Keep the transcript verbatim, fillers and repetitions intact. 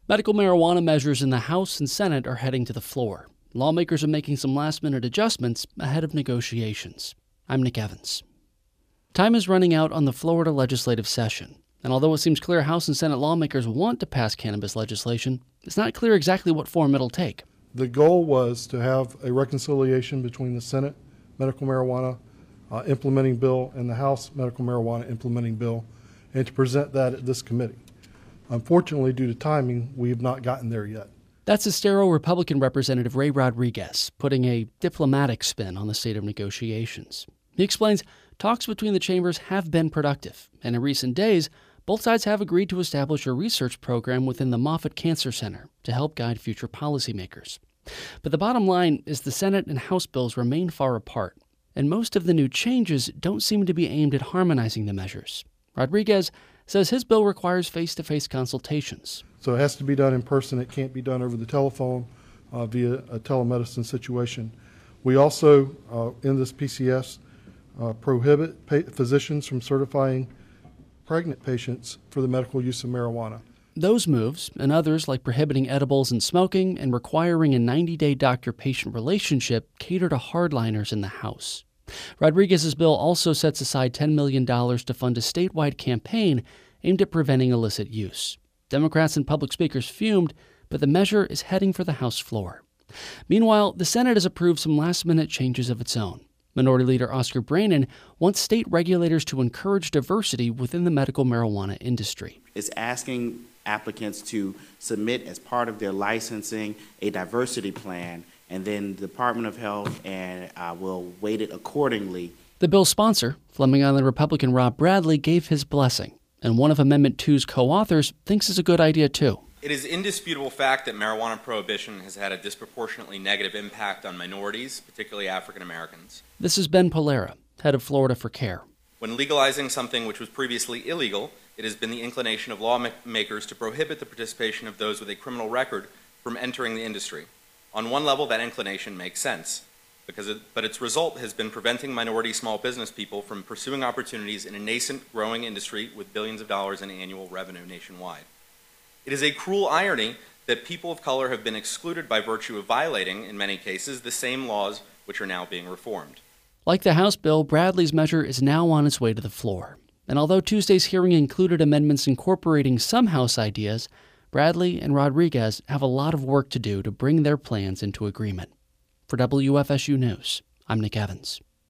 Medical marijuana measures in the House and Senate are heading to the floor. Lawmakers are making some last-minute adjustments ahead of negotiations. I'm Nick Evans. Time is running out on the Florida legislative session, and although it seems clear House and Senate lawmakers want to pass cannabis legislation, it's not clear exactly what form it'll take. The goal was to have a reconciliation between the Senate medical marijuana uh, implementing bill and the House medical marijuana implementing bill, and to present that at this committee. Unfortunately, due to timing, we have not gotten there yet. That's Estero Republican Representative Ray Rodriguez, putting a diplomatic spin on the state of negotiations. He explains talks between the chambers have been productive, and in recent days, both sides have agreed to establish a research program within the Moffitt Cancer Center to help guide future policymakers. But the bottom line is the Senate and House bills remain far apart, and most of the new changes don't seem to be aimed at harmonizing the measures. Rodriguez says his bill requires face-to-face consultations. So it has to be done in person. It can't be done over the telephone uh, via a telemedicine situation. We also, uh, in this P C S, uh, prohibit pa- physicians from certifying pregnant patients for the medical use of marijuana. Those moves, and others like prohibiting edibles and smoking and requiring a ninety-day doctor-patient relationship, cater to hardliners in the House. Rodriguez's bill also sets aside ten million dollars to fund a statewide campaign aimed at preventing illicit use. Democrats and public speakers fumed, but the measure is heading for the House floor. Meanwhile, the Senate has approved some last-minute changes of its own. Minority Leader Oscar Brannan wants state regulators to encourage diversity within the medical marijuana industry. It's asking applicants to submit as part of their licensing a diversity plan, and then the Department of Health and uh, will weight it accordingly. The bill's sponsor, Fleming Island Republican Rob Bradley, gave his blessing, and one of Amendment two's co-authors thinks it's a good idea too. It is indisputable fact that marijuana prohibition has had a disproportionately negative impact on minorities, particularly African Americans. This is Ben Polera, head of Florida for CARE. When legalizing something which was previously illegal, it has been the inclination of lawmakers to prohibit the participation of those with a criminal record from entering the industry. On one level, that inclination makes sense, because it, but its result has been preventing minority small business people from pursuing opportunities in a nascent, growing industry with billions of dollars in annual revenue nationwide. It is a cruel irony that people of color have been excluded by virtue of violating, in many cases, the same laws which are now being reformed. Like the House bill, Bradley's measure is now on its way to the floor. And although Tuesday's hearing included amendments incorporating some House ideas, Bradley and Rodriguez have a lot of work to do to bring their plans into agreement. For W F S U News, I'm Nick Evans.